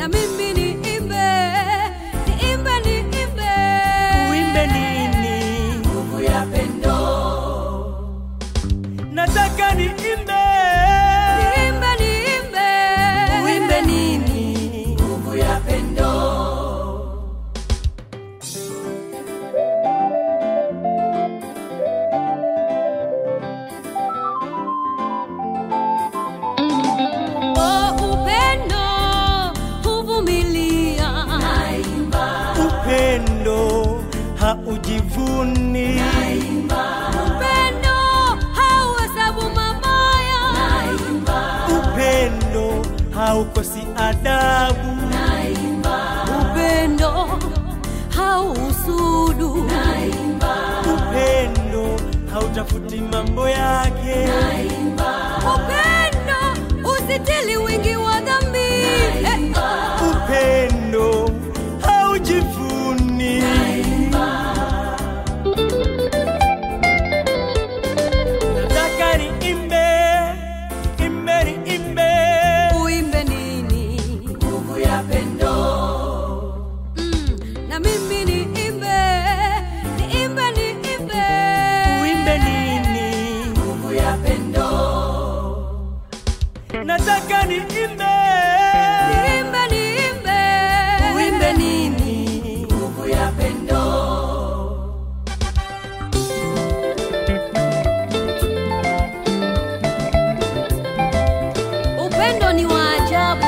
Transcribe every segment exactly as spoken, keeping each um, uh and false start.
na mimi niimbe, niimbe, niimbe. Uimbe nini? Nguvu ya pendo. Nataka niimbe. Niimbe, niimbe. Uimbe nini? Nguvu ya pendo. Haujivuni, naimba. Upendo hauhesabu mabaya, naimba. Upendo haukosi adabu, naimba. Upendo hauhusudu, naimba. Upendo hautafuti mambo yake, naimba. Upendo usitili wingi wa dhambi, naimba. Upendo haujivuni, nataka niimbe. Niimbe, niimbe. Uimbe nini? Nguvu ya pendo. Upendo ni wa ajabu.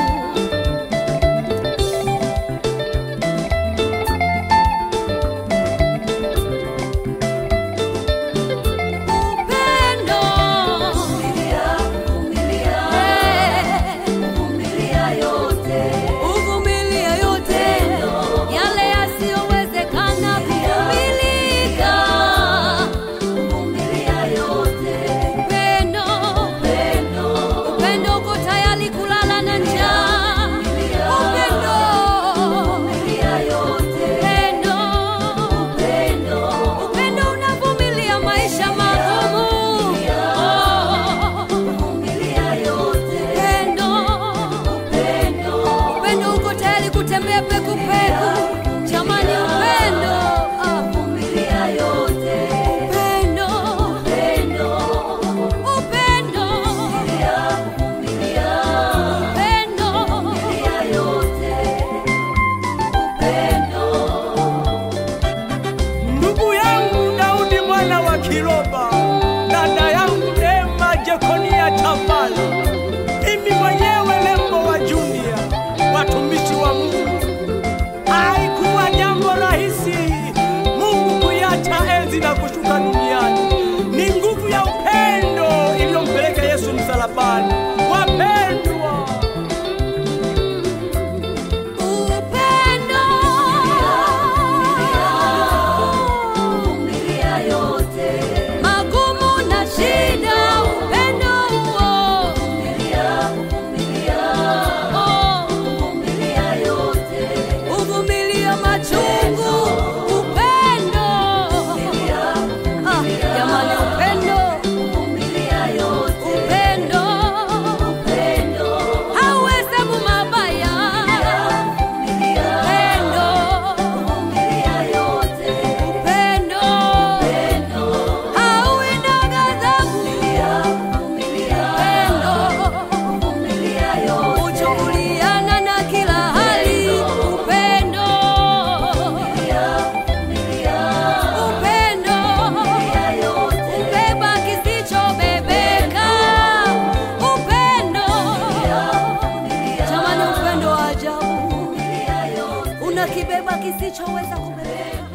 Dada yangu Neema Jekonia Tafala, mimi mwenyewe Lembo wa Junior, watumishi wa Mungu. Haikuwa jambo rahisi Mungu kuiacha enzi na kushuka duniani. Ni nguvu ya upendo iliyompeleka Yesu msalabani. Wapendwa, unakibeba kisichoweza kubebeka.